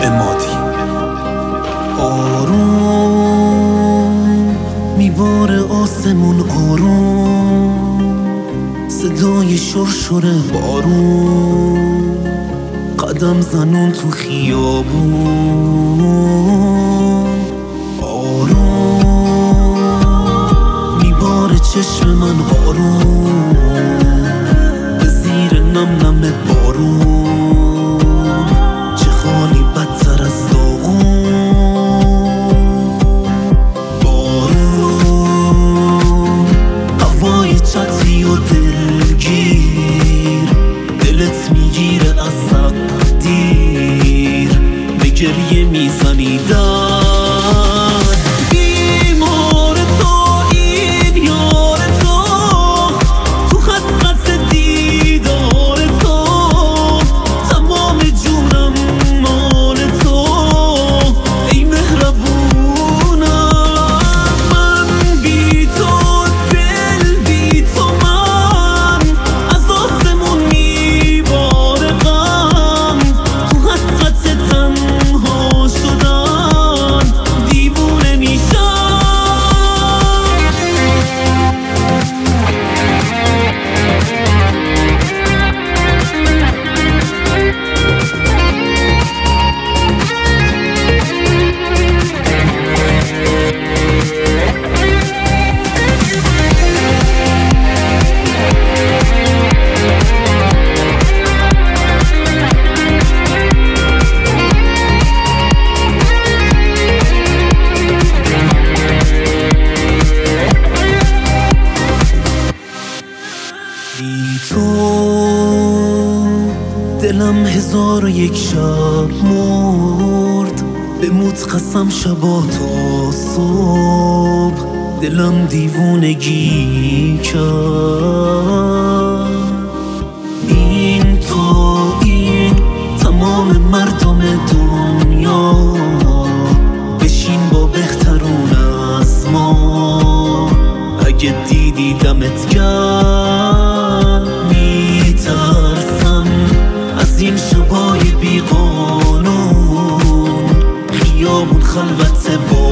امادی. آروم میباره آسمون، آروم صدای شرشر بارون، قدم زنون تو خیابون. آروم میباره چشم من، آروم به زیر نم نم بارون، چه خالی بدتر از داغون. بارون هوای چتری و دلگیر، دلت میگیره از تقدیر، به گریه میزنی بیمار تو این یار تو، تو خسرت دیدار تو، تمام جونم مال تو ای مهربونم. من بی تو دل بی تو، من از آسمون میباره غم، تو حسرت تنها شدن دیوونه میشم. بی تو دلم 1001 شب مرد، بموت قسم شبا تا صبح، دلم دیوونگی کرد. این تو، این تمام مردم دنیا، بشین با بهترون از ما، اگه دیدی دمت گرم. میترسم از این شبای بی قانون، خیابون خلوت با